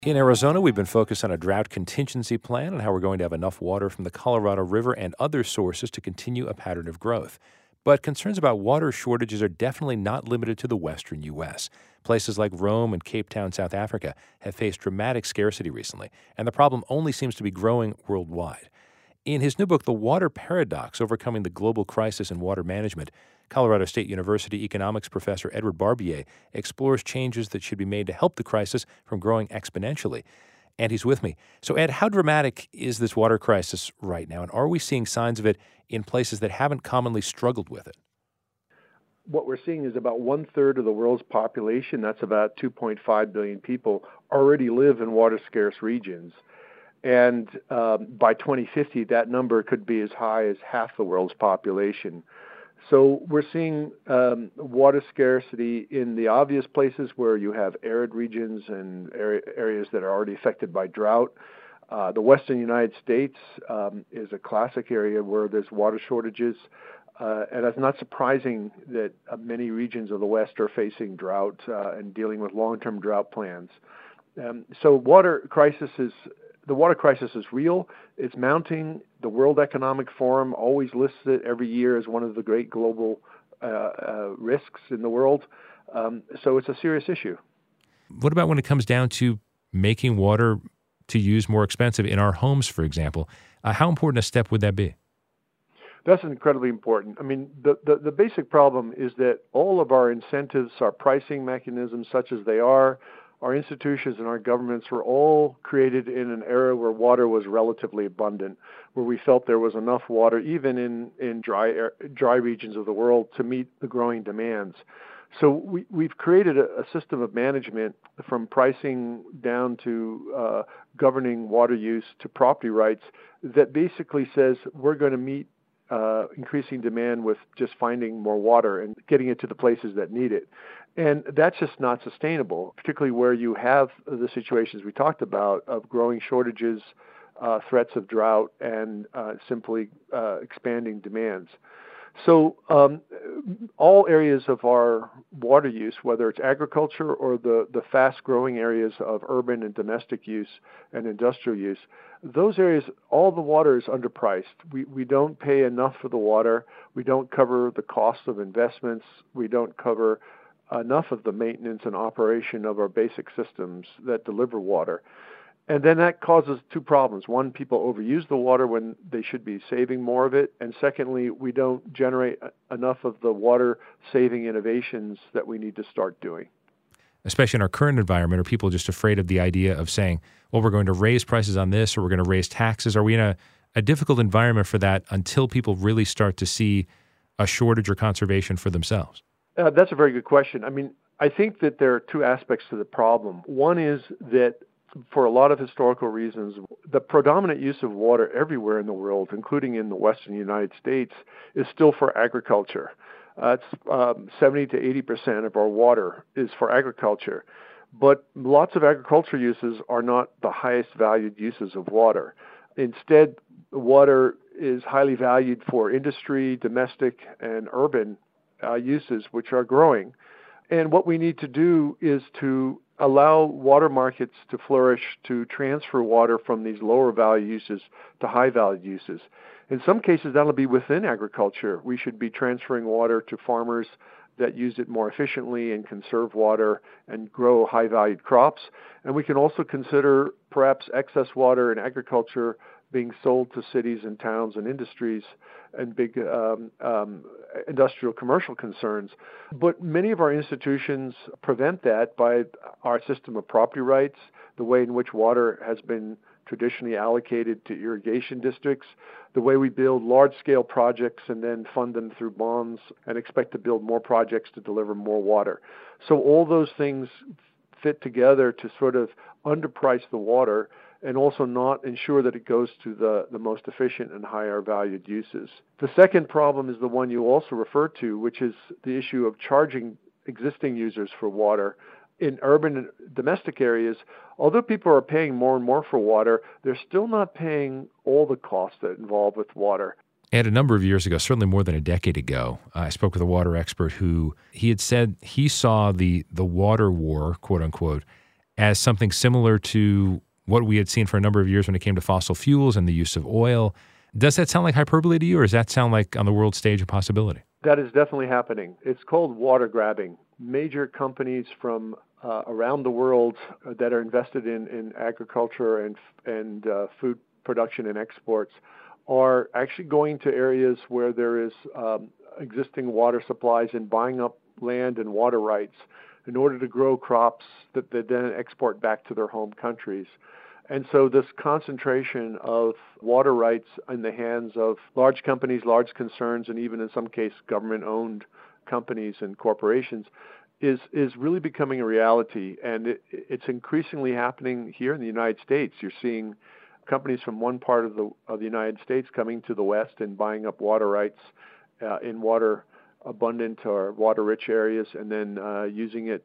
In Arizona, we've been focused on a drought contingency plan and how we're going to have enough water from the Colorado River and other sources to continue a pattern of growth. But concerns about water shortages are definitely not limited to the western U.S. Places like Rome and Cape Town, South Africa, have faced dramatic scarcity recently, and the problem only seems to be growing worldwide. In his new book, The Water Paradox, Overcoming the Global Crisis in Water Management, Colorado State University economics professor Edward Barbier explores changes that should be made to help the crisis from growing exponentially. And he's with me. So, Ed, how dramatic is this water crisis right now? And are we seeing signs of it in places that haven't commonly struggled with it? What we're seeing is about one-third of the world's population, that's about 2.5 billion people, already live in water-scarce regions. And by 2050, that number could be as high as half the world's population. So we're seeing water scarcity in the obvious places where you have arid regions and areas that are already affected by drought. The western United States is a classic area where there's water shortages. And it's not surprising that many regions of the West are facing drought and dealing with long-term drought plans. So the water crisis is real. It's mounting. The World Economic Forum always lists it every year as one of the great global risks in the world. So it's a serious issue. What about when it comes down to making water to use more expensive in our homes, for example? How important a step would that be? That's incredibly important. I mean, the basic problem is that all of our incentives, our pricing mechanisms, such as they are, our institutions and our governments were all created in an era where water was relatively abundant, where we felt there was enough water, even in dry regions of the world, to meet the growing demands. So we've created a system of management from pricing down to governing water use to property rights that basically says we're going to meet increasing demand with just finding more water and getting it to the places that need it. And that's just not sustainable, particularly where you have the situations we talked about of growing shortages, threats of drought, and simply expanding demands. So all areas of our water use, whether it's agriculture or the fast-growing areas of urban and domestic use and industrial use, those areas, all the water is underpriced. We don't pay enough for the water. We don't cover the cost of investments. We don't cover enough of the maintenance and operation of our basic systems that deliver water. And then that causes two problems. One, people overuse the water when they should be saving more of it. And secondly, we don't generate enough of the water-saving innovations that we need to start doing. Especially in our current environment, are people just afraid of the idea of saying, well, we're going to raise prices on this or we're going to raise taxes? Are we in a difficult environment for that until people really start to see a shortage or conservation for themselves? That's a very good question. I mean, I think that there are two aspects to the problem. One is that for a lot of historical reasons, the predominant use of water everywhere in the world, including in the western United States, is still for agriculture. It's 70 to 80% of our water is for agriculture. But lots of agriculture uses are not the highest valued uses of water. Instead, water is highly valued for industry, domestic, and urban uses, which are growing. And what we need to do is to allow water markets to flourish, to transfer water from these lower value uses to high value uses. In some cases, that'll be within agriculture. We should be transferring water to farmers that use it more efficiently and conserve water and grow high valued crops. And we can also consider perhaps excess water in agriculture being sold to cities and towns and industries and big industrial commercial concerns. But many of our institutions prevent that by our system of property rights, the way in which water has been traditionally allocated to irrigation districts, the way we build large-scale projects and then fund them through bonds and expect to build more projects to deliver more water. So all those things fit together to sort of underprice the water and also not ensure that it goes to the most efficient and higher valued uses. The second problem is the one you also referred to, which is the issue of charging existing users for water. In urban and domestic areas, although people are paying more and more for water, they're still not paying all the costs that involve with water. And a number of years ago, certainly more than a decade ago, I spoke with a water expert who he had said he saw the water war, quote unquote, as something similar to what we had seen for a number of years when it came to fossil fuels and the use of oil. Does that sound like hyperbole to you, or does that sound like on the world stage a possibility? That is definitely happening. It's called water grabbing. Major companies from around the world that are invested in agriculture and food production and exports are actually going to areas where there is existing water supplies and buying up land and water rights in order to grow crops that they then export back to their home countries. And so this concentration of water rights in the hands of large companies, large concerns, and even in some cases government-owned companies and corporations is really becoming a reality. And it's increasingly happening here in the United States. You're seeing companies from one part of the United States coming to the West and buying up water rights in water abundant or water-rich areas, and then using it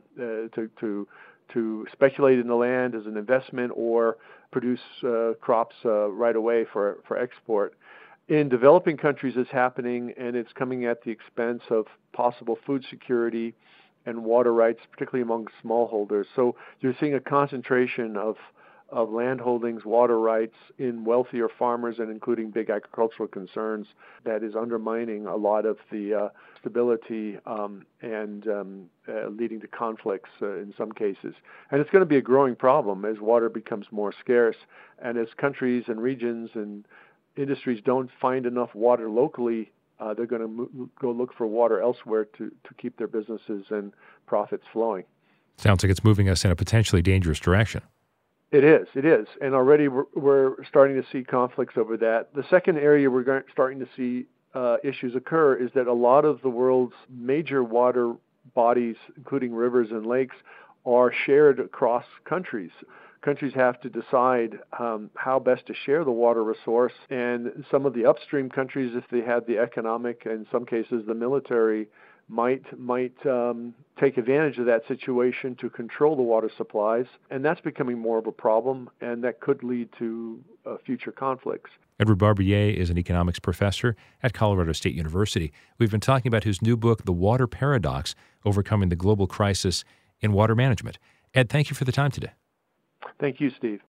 to speculate in the land as an investment or produce crops right away for export. In developing countries, it's happening, and it's coming at the expense of possible food security and water rights, particularly among smallholders. So you're seeing a concentration of land holdings, water rights in wealthier farmers and including big agricultural concerns that is undermining a lot of the stability and leading to conflicts in some cases. And it's going to be a growing problem as water becomes more scarce and as countries and regions and industries don't find enough water locally. They're going to go look for water elsewhere to keep their businesses and profits flowing. Sounds like it's moving us in a potentially dangerous direction. It is. And already we're starting to see conflicts over that. The second area we're starting to see issues occur is that a lot of the world's major water bodies, including rivers and lakes, are shared across countries. Countries have to decide how best to share the water resource, and some of the upstream countries, if they had the economic and in some cases the military, might take advantage of that situation to control the water supplies, and that's becoming more of a problem, and that could lead to future conflicts. Edward Barbier is an economics professor at Colorado State University. We've been talking about his new book, The Water Paradox: Overcoming the Global Crisis in Water Management. Ed, thank you for the time today. Thank you, Steve.